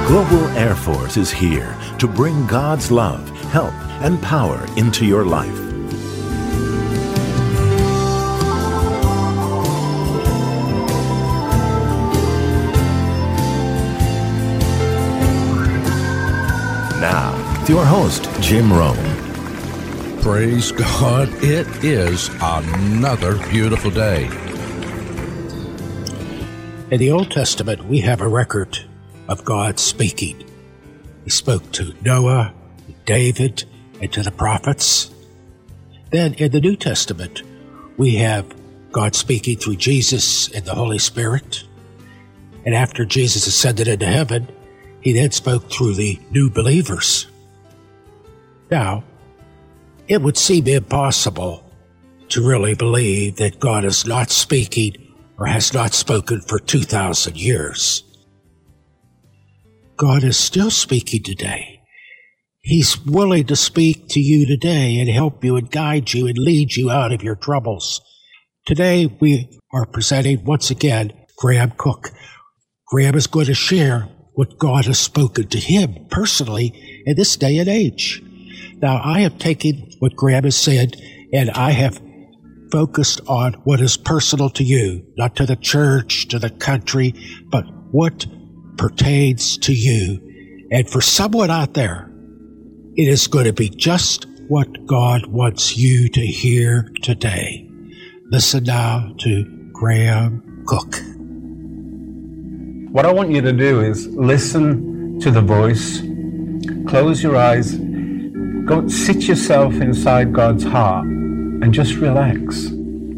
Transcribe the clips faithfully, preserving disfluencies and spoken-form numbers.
Global Air Force is here to bring God's love, help, and power into your life. Now, your host, Jim Rome. Praise God, it is another beautiful day. In the Old Testament, we have a record of God speaking. He spoke to Noah, David, and to the prophets. Then in the New Testament, we have God speaking through Jesus and the Holy Spirit. And after Jesus ascended into heaven, he then spoke through the new believers. Now, it would seem impossible to really believe that God is not speaking or has not spoken for two thousand years. God is still speaking today. He's willing to speak to you today and help you and guide you and lead you out of your troubles. Today, we are presenting once again Graham Cooke. Graham is going to share what God has spoken to him personally in this day and age. Now, I have taken what Graham has said and I have focused on what is personal to you, not to the church, to the country, but what pertains to you. And for someone out there, it is going to be just what God wants you to hear today. Listen now to Graham Cooke. What I want you to do is listen to the voice, close your eyes, go sit yourself inside God's heart and just relax.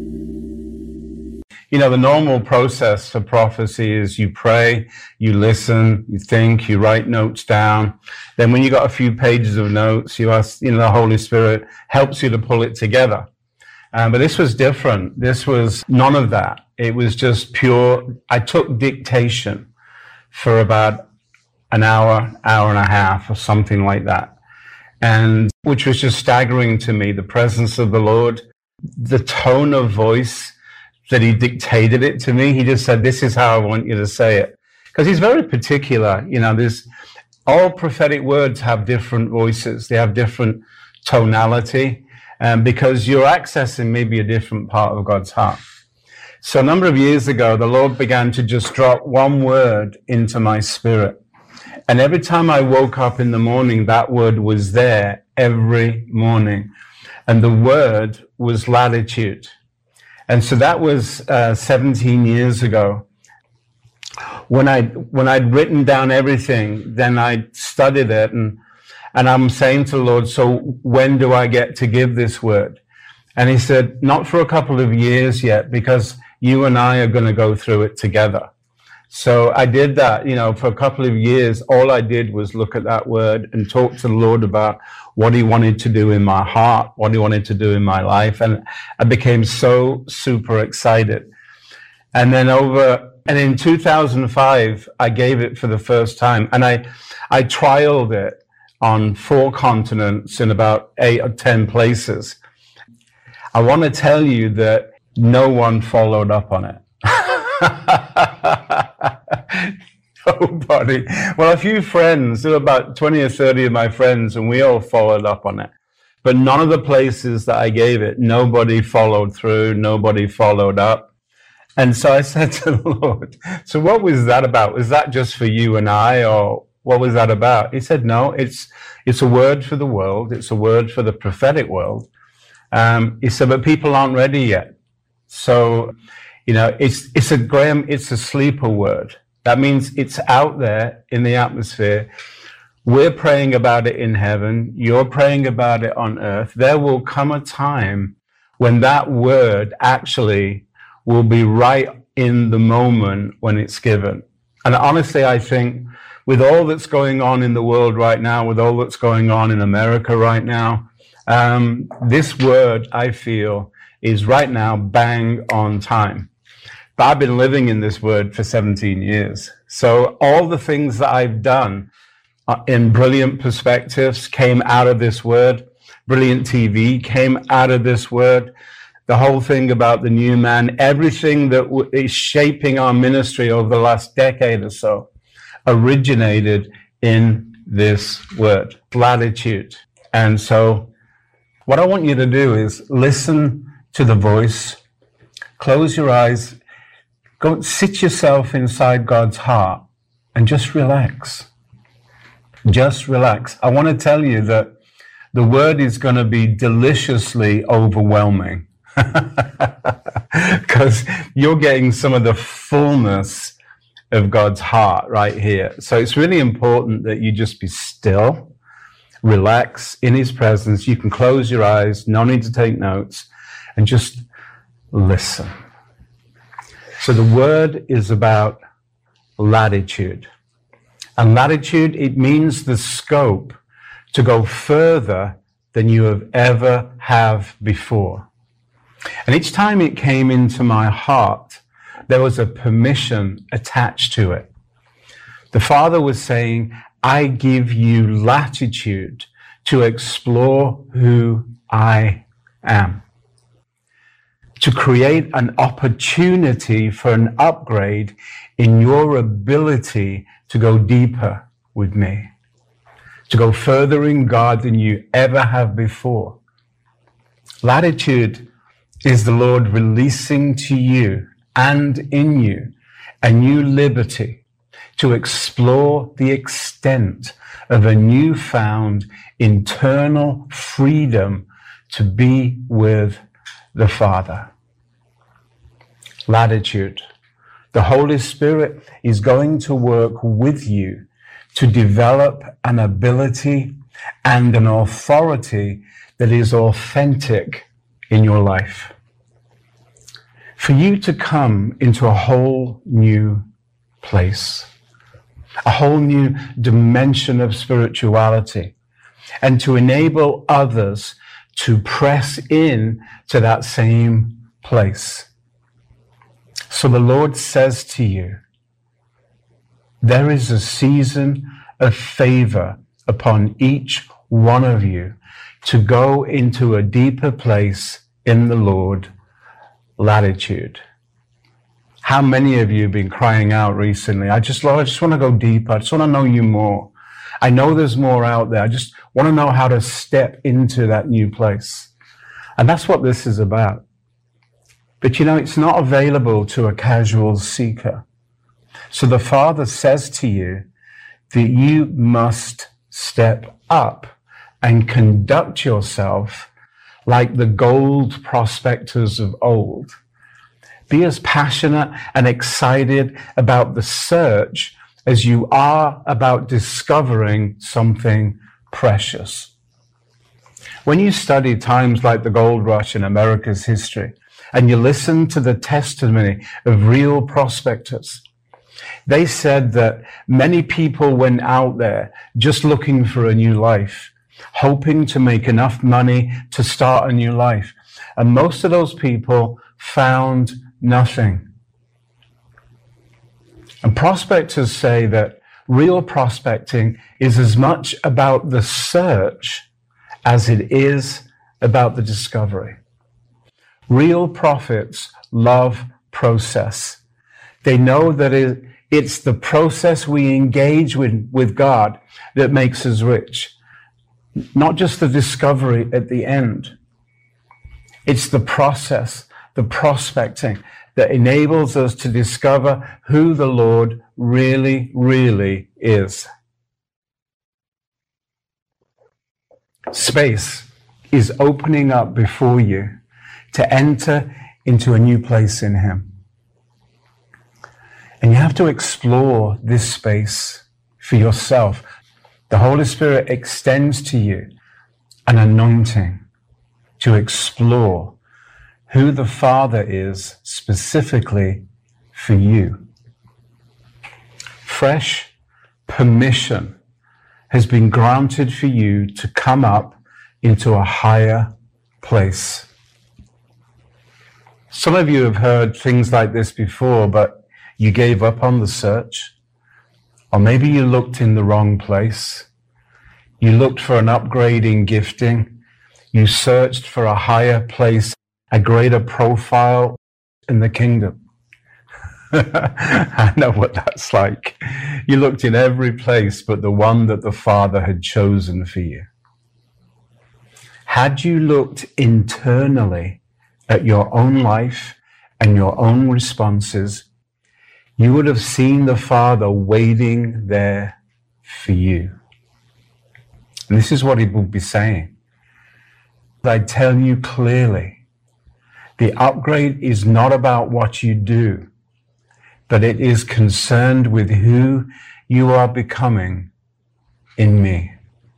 You know, the normal process for prophecy is you pray, you listen, you think, you write notes down. Then when you got a few pages of notes, you ask, you know, the Holy Spirit helps you to pull it together. Um, but this was different. This was none of that. It was just pure. I took dictation for about an hour, hour and a half or something like that. And which was just staggering to me, the presence of the Lord, the tone of voice that he dictated it to me. He just said, this is how I want you to say it. Because he's very particular. You know, there's all prophetic words have different voices. They have different tonality, um, because you're accessing maybe a different part of God's heart. So a number of years ago, the Lord began to just drop one word into my spirit. And every time I woke up in the morning, that word was there every morning. And the word was latitude. And so that was uh, seventeen years ago. When I when I'd written down everything, then I studied it, and and I'm saying to the Lord, so when do I get to give this word? And he said, not for a couple of years yet, because you and I are going to go through it together. So I did that, you know, for a couple of years. All I did was look at that word and talk to the Lord about what he wanted to do in my heart, what he wanted to do in my life. And I became so super excited. And then over, and in two thousand five, I gave it for the first time. And I, I trialed it on four continents in about eight or ten places. I want to tell you that no one followed up on it. Nobody. Well, a few friends, there were about twenty or thirty of my friends, and we all followed up on it. But none of the places that I gave it, nobody followed through, nobody followed up. And so I said to the Lord, so what was that about? Was that just for you and I, or what was that about? He said, no, it's it's a word for the world. It's a word for the prophetic world. Um, he said, but people aren't ready yet. So, you know, it's it's a Graham, it's a sleeper word. That means it's out there in the atmosphere. We're praying about it in heaven. You're praying about it on earth. There will come a time when that word actually will be right in the moment when it's given. And honestly, I think with all that's going on in the world right now, with all that's going on in America right now, um, this word, I feel, is right now bang on time. But I've been living in this word for seventeen years. So all the things that I've done in Brilliant Perspectives came out of this word. Brilliant T V came out of this word. The whole thing about the new man, everything that is shaping our ministry over the last decade or so, originated in this word, latitude. And so what I want you to do is listen to the voice, close your eyes, go sit yourself inside God's heart and just relax. Just relax. I want to tell you that the word is going to be deliciously overwhelming because you're getting some of the fullness of God's heart right here. So it's really important that you just be still, relax in his presence. You can close your eyes, no need to take notes, and just listen. So the word is about latitude. And latitude, it means the scope to go further than you have ever have before. And each time it came into my heart, there was a permission attached to it. The Father was saying, I give you latitude to explore who I am, to create an opportunity for an upgrade in your ability to go deeper with me, to go further in God than you ever have before. Latitude is the Lord releasing to you and in you a new liberty to explore the extent of a newfound internal freedom to be with the Father. Latitude. The Holy Spirit is going to work with you to develop an ability and an authority that is authentic in your life. For you to come into a whole new place, a whole new dimension of spirituality, and to enable others to press in to that same place. So the Lord says to you, there is a season of favor upon each one of you to go into a deeper place in the Lord, latitude. How many of you have been crying out recently? I just, Lord, I just want to go deeper. I just want to know you more. I know there's more out there. I just want to know how to step into that new place. And that's what this is about. But you know, it's not available to a casual seeker. So the Father says to you that you must step up and conduct yourself like the gold prospectors of old. Be as passionate and excited about the search as you are about discovering something precious. When you study times like the gold rush in America's history, and you listen to the testimony of real prospectors, they said that many people went out there just looking for a new life, hoping to make enough money to start a new life. And most of those people found nothing. And prospectors say that real prospecting is as much about the search as it is about the discovery. Real prophets love process. They know that it, it's the process we engage with, with God that makes us rich, not just the discovery at the end. It's the process, the prospecting, that enables us to discover who the Lord really, really is. Space is opening up before you to enter into a new place in Him. And you have to explore this space for yourself. The Holy Spirit extends to you an anointing to explore who the Father is specifically for you. Fresh permission has been granted for you to come up into a higher place. Some of you have heard things like this before, but you gave up on the search. Or maybe you looked in the wrong place. You looked for an upgrade in gifting. You searched for a higher place, a greater profile in the kingdom. I know what that's like. You looked in every place but the one that the Father had chosen for you. Had you looked internally at your own life and your own responses, you would have seen the Father waiting there for you. And this is what he would be saying. I tell you clearly, the upgrade is not about what you do, but it is concerned with who you are becoming in me.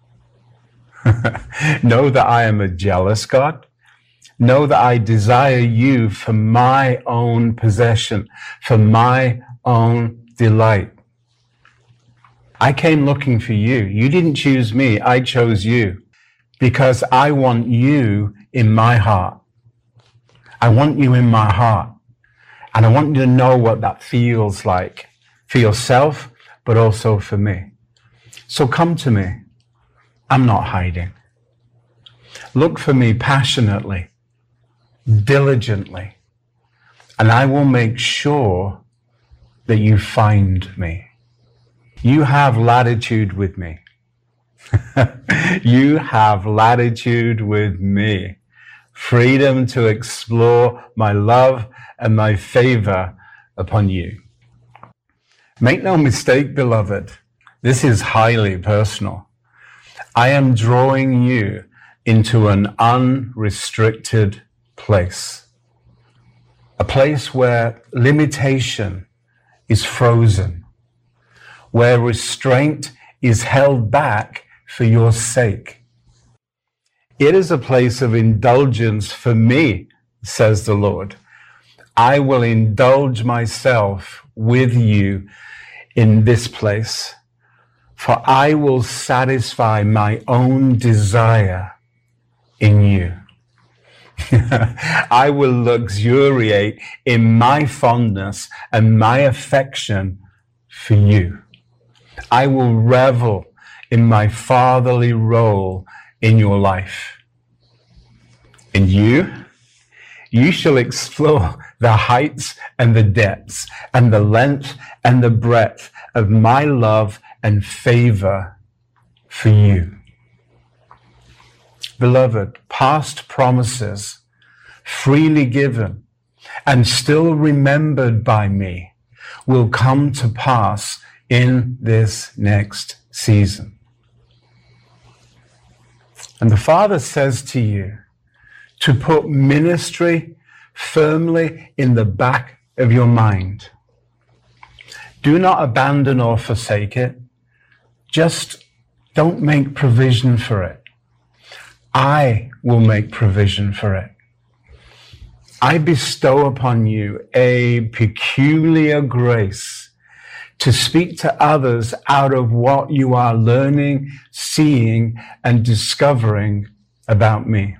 Know that I am a jealous God. Know that I desire you for my own possession, for my own delight. I came looking for you. You didn't choose me. I chose you because I want you in my heart. I want you in my heart. And I want you to know what that feels like for yourself, but also for me. So come to me. I'm not hiding. Look for me passionately, diligently, and I will make sure that you find me. You have latitude with me. You have latitude with me. Freedom to explore my love and my favor upon you. Make no mistake, beloved, this is highly personal. I am drawing you into an unrestricted place. A place where limitation is frozen, where restraint is held back for your sake. It is a place of indulgence for me, says the Lord. I will indulge myself with you in this place, for I will satisfy my own desire in you. I will luxuriate in my fondness and my affection for you. I will revel in my fatherly role in your life. And you, you shall explore the heights and the depths and the length and the breadth of my love and favor for you. Beloved, past promises, freely given and still remembered by me, will come to pass in this next season. And the Father says to you to put ministry firmly in the back of your mind. Do not abandon or forsake it. Just don't make provision for it. I will make provision for it. I bestow upon you a peculiar grace to speak to others out of what you are learning, seeing, and discovering about me.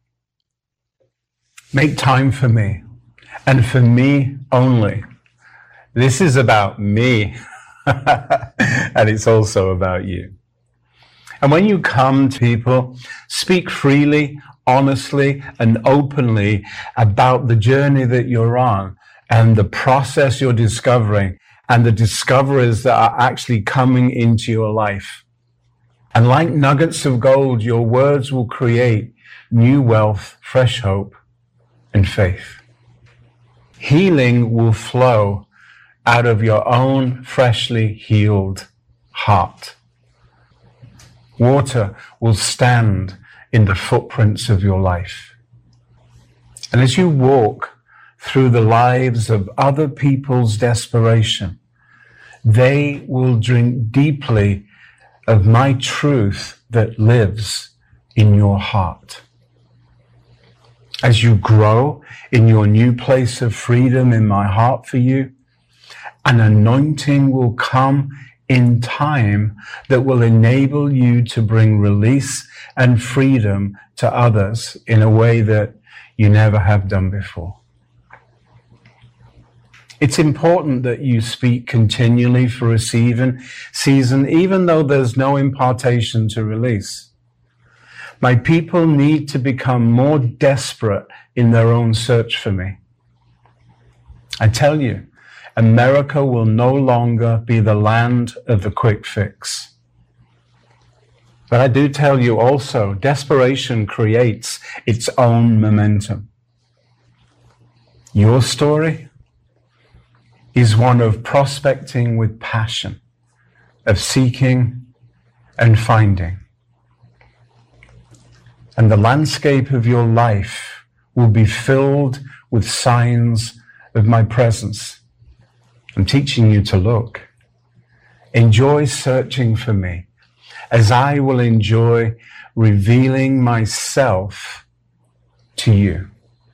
Make time for me, and for me only. This is about me, and it's also about you. And when you come to people, speak freely, honestly, and openly about the journey that you're on and the process you're discovering and the discoveries that are actually coming into your life. And like nuggets of gold, your words will create new wealth, fresh hope, and faith. Healing will flow out of your own freshly healed heart. Water will stand in the footprints of your life. And as you walk through the lives of other people's desperation, they will drink deeply of my truth that lives in your heart. As you grow in your new place of freedom in my heart for you, an anointing will come in time that will enable you to bring release and freedom to others in a way that you never have done before. It's important that you speak continually for a season, season, even though there's no impartation to release. My people need to become more desperate in their own search for me. I tell you, America will no longer be the land of the quick fix. But I do tell you also, desperation creates its own momentum. Your story is one of prospecting with passion, of seeking and finding. And the landscape of your life will be filled with signs of my presence. I'm teaching you to look. Enjoy searching for me, as I will enjoy revealing myself to you.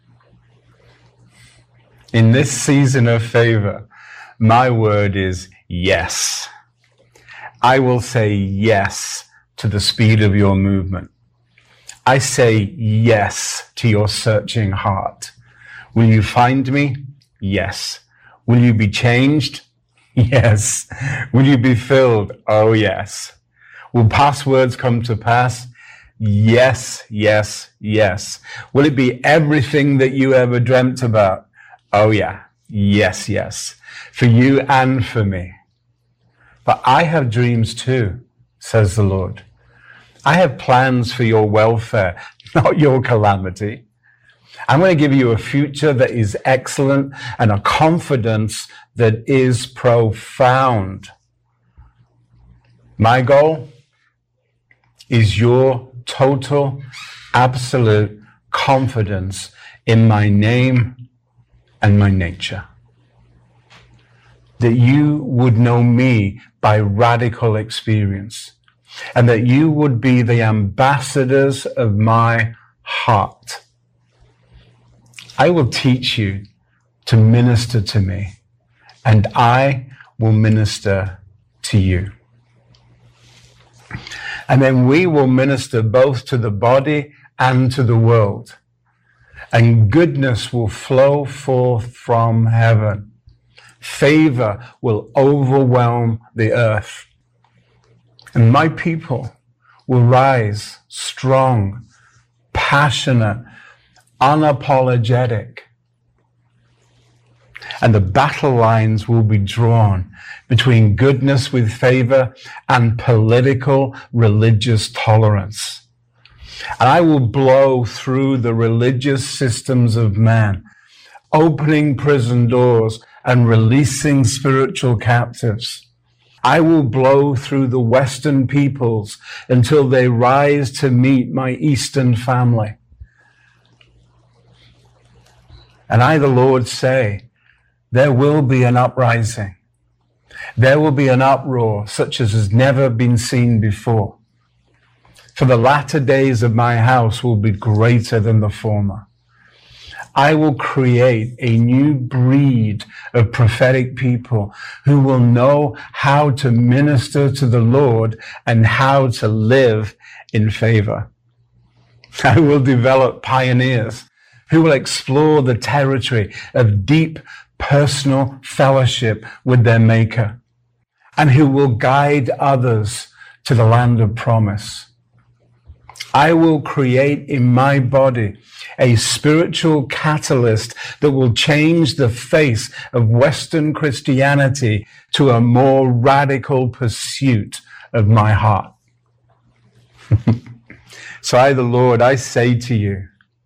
In this season of favor, my word is yes. I will say yes to the speed of your movement. I say yes to your searching heart. Will you find me? Yes. Will you be changed? Yes. Will you be filled? Oh, yes. Will past words come to pass? Yes, yes, yes. Will it be everything that you ever dreamt about? Oh, yeah. Yes, yes. For you and for me. But I have dreams too, says the Lord. I have plans for your welfare, not your calamity. I'm going to give you a future that is excellent and a confidence that is profound. My goal is your total, absolute confidence in my name and my nature. That you would know me by radical experience, and that you would be the ambassadors of my heart. I will teach you to minister to me, and I will minister to you. And then we will minister both to the body and to the world. And goodness will flow forth from heaven. Favor will overwhelm the earth. And my people will rise strong, passionate, unapologetic. And the battle lines will be drawn between goodness with favor and political religious tolerance. And I will blow through the religious systems of man, opening prison doors and releasing spiritual captives. I will blow through the Western peoples until they rise to meet my Eastern family. And I, the Lord, say, there will be an uprising. There will be an uproar such as has never been seen before. For the latter days of my house will be greater than the former. I will create a new breed of prophetic people who will know how to minister to the Lord and how to live in favor. I will develop pioneers who will explore the territory of deep personal fellowship with their Maker, and who will guide others to the land of promise. I will create in my body a spiritual catalyst that will change the face of Western Christianity to a more radical pursuit of my heart. So I, the Lord, I say to you,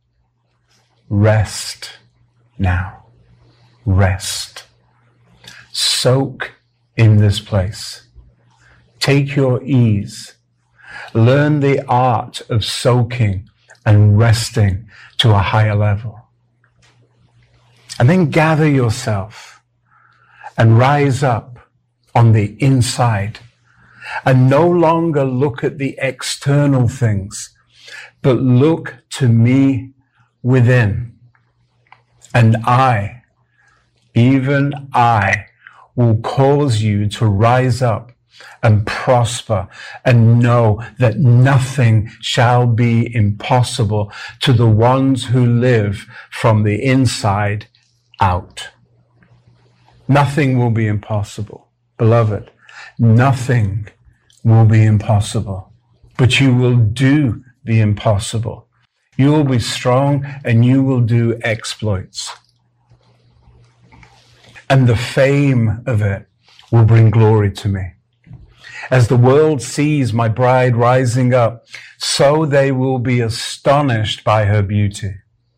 rest now. Rest. Soak in this place. Take your ease. Learn the art of soaking and resting to a higher level. And then gather yourself and rise up on the inside and no longer look at the external things, but look to me within. And I, even I, will cause you to rise up and prosper and know that nothing shall be impossible to the ones who live from the inside out. Nothing will be impossible. Beloved, nothing will be impossible, but you will do the impossible. You will be strong and you will do exploits. and the fame of it will bring glory to me. As the world sees my bride rising up, so they will be astonished by her beauty.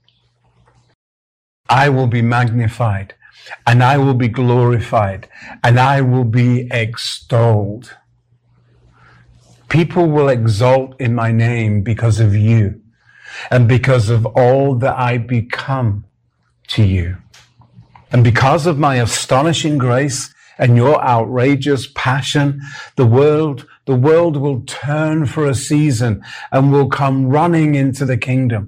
I will be magnified, and I will be glorified, and I will be extolled. People will exalt in my name because of you, and because of all that I become to you. And because of my astonishing grace and your outrageous passion, the world, the world will turn for a season and will come running into the kingdom.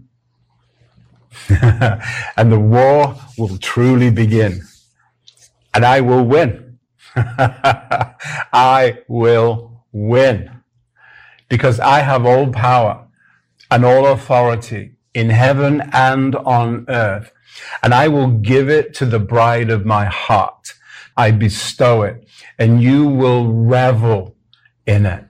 And the war will truly begin. And I will win. I will win. Because I have all power and all authority in heaven and on earth. And I will give it to the bride of my heart. I bestow it, and you will revel in it.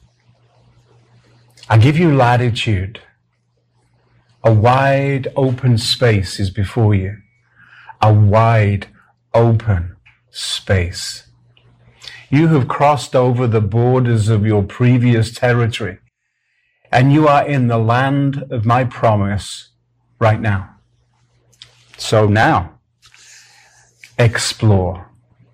I give you latitude. A wide open space is before you. A wide open space. You have crossed over the borders of your previous territory, and you are in the land of my promise right now. So now, explore.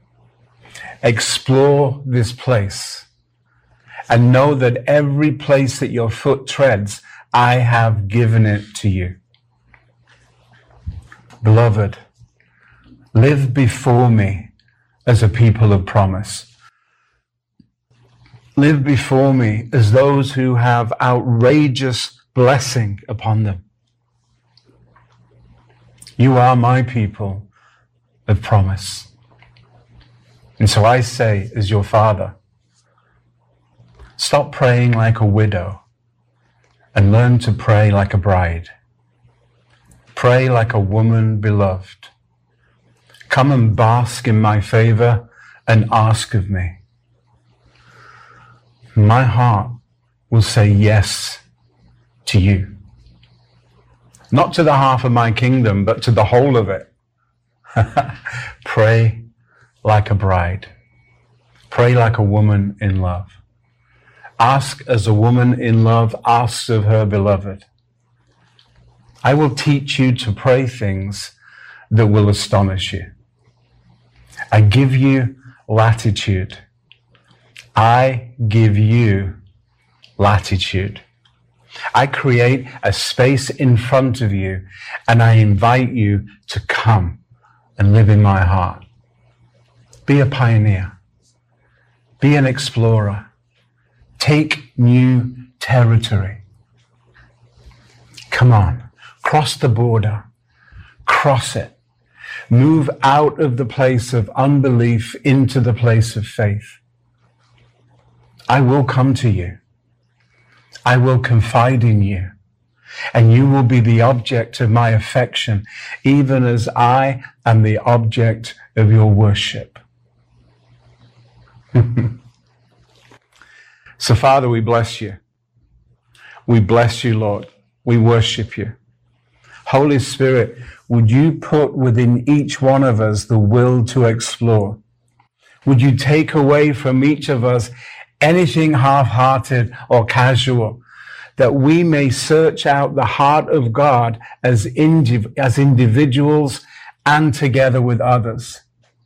Explore this place and know that every place that your foot treads, I have given it to you. Beloved, live before me as a people of promise. Live before me as those who have outrageous blessing upon them. You are my people of promise. And so I say, as your father, stop praying like a widow and learn to pray like a bride. Pray like a woman beloved. Come and bask in my favor and ask of me. My heart will say yes to you. Not to the half of my kingdom, but to the whole of it. Pray like a bride. Pray like a woman in love. Ask as a woman in love asks of her beloved. I will teach you to pray things that will astonish you. I give you latitude. I give you latitude. I create a space in front of you, and I invite you to come and live in my heart. Be a pioneer. Be an explorer. Take new territory. Come on, cross the border. Cross it. Move out of the place of unbelief into the place of faith. I will come to you. I will confide in you, and you will be the object of my affection, even as I am the object of your worship. So, Father, we bless you. We bless you, Lord. We worship you. Holy Spirit, would you put within each one of us the will to explore? Would you take away from each of us anything half-hearted or casual, that we may search out the heart of God as, indiv- as individuals and together with others.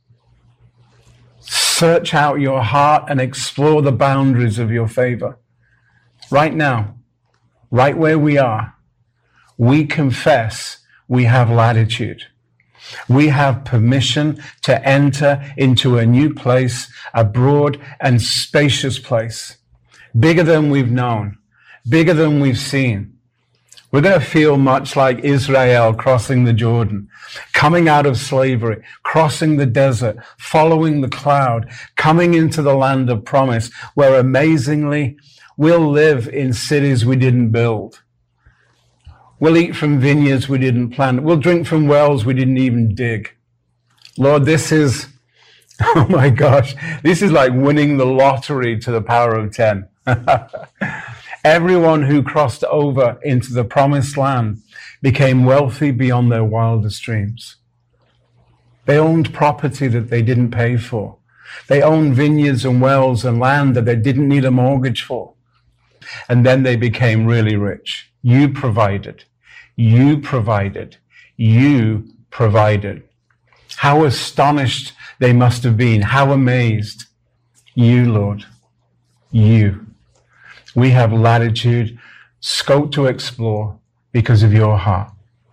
Search out your heart and explore the boundaries of your favor. Right now, right where we are, we confess we have latitude. We have permission to enter into a new place, a broad and spacious place, bigger than we've known, bigger than we've seen. We're going to feel much like Israel crossing the Jordan, coming out of slavery, crossing the desert, following the cloud, coming into the land of promise, where amazingly we'll live in cities we didn't build. We'll eat from vineyards we didn't plant. We'll drink from wells we didn't even dig. Lord, this is, oh my gosh, this is like winning the lottery to the power of ten. Everyone who crossed over into the promised land became wealthy beyond their wildest dreams. They owned property that they didn't pay for. They owned vineyards and wells and land that they didn't need a mortgage for. And then they became really rich. You provided. You provided. You provided. How astonished they must have been. How amazed. You, Lord. You. We have latitude, scope to explore because of your heart.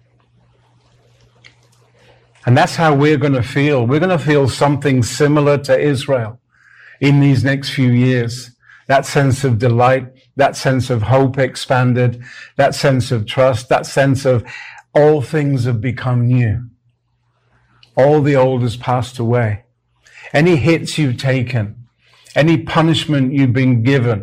And that's how we're going to feel. We're going to feel something similar to Israel in these next few years. That sense of delight, that sense of hope expanded, that sense of trust, that sense of all things have become new. All the old has passed away. Any hits you've taken, any punishment you've been given,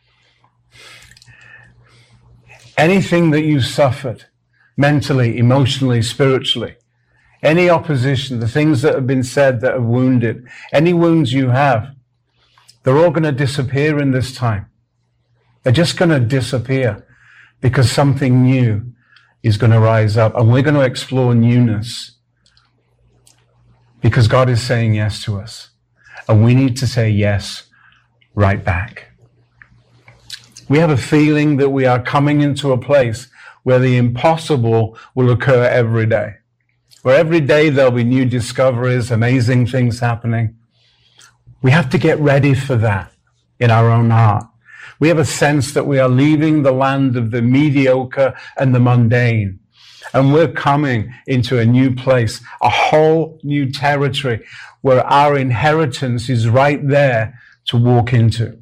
anything that you've suffered mentally, emotionally, spiritually, any opposition, the things that have been said that have wounded, any wounds you have, they're all going to disappear in this time. They're just going to disappear because something new is going to rise up, and we're going to explore newness because God is saying yes to us, and we need to say yes right back. We have a feeling that we are coming into a place where the impossible will occur every day. Where every day there'll be new discoveries, amazing things happening. We have to get ready for that in our own heart. We have a sense that we are leaving the land of the mediocre and the mundane. And we're coming into a new place, a whole new territory where our inheritance is right there to walk into.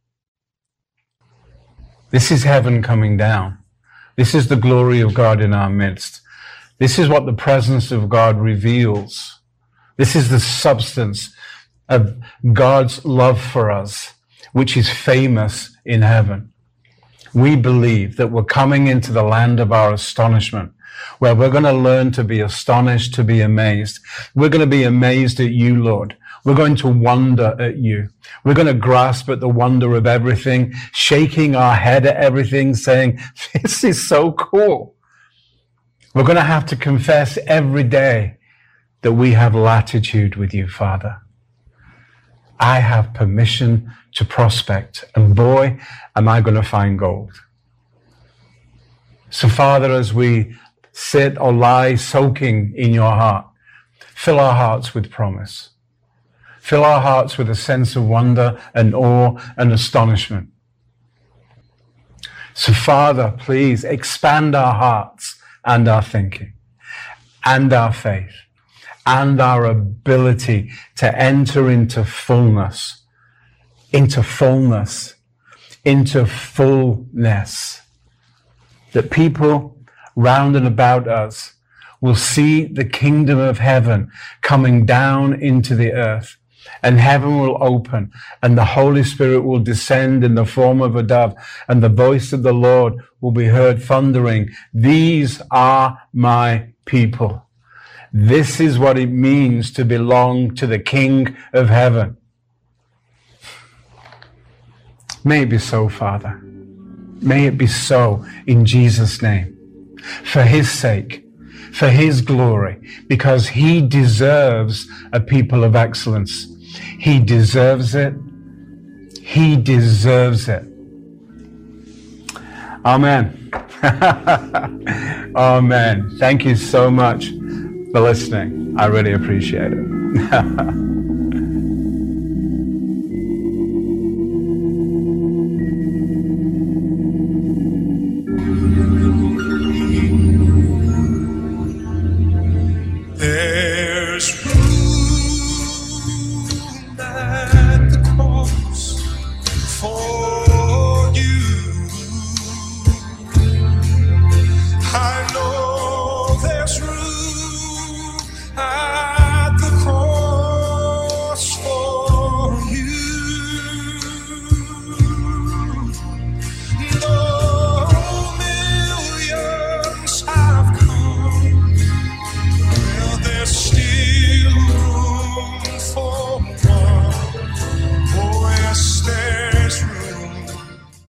This is heaven coming down. This is the glory of God in our midst. This is what the presence of God reveals. This is the substance of God's love for us, which is famous in heaven. We believe that we're coming into the land of our astonishment, where we're going to learn to be astonished, to be amazed. We're going to be amazed at you, Lord. We're going to wonder at you. We're going to grasp at the wonder of everything, shaking our head at everything, saying, this is so cool. We're going to have to confess every day that we have latitude with you, Father. I have permission to prospect, and boy, am I going to find gold. So, Father, as we sit or lie soaking in your heart, fill our hearts with promise. Fill our hearts with a sense of wonder and awe and astonishment. So, Father, please expand our hearts and our thinking and our faith and our ability to enter into fullness, into fullness, into fullness, that people round and about us will see the kingdom of heaven coming down into the earth, and heaven will open, and the Holy Spirit will descend in the form of a dove, and the voice of the Lord will be heard thundering, "These are my people." This is what it means to belong to the King of heaven. May it be so, Father. May it be so in Jesus' name. For his sake, for his glory, because he deserves a people of excellence. He deserves it. He deserves it. Amen. Amen. Thank you so much for listening. I really appreciate it.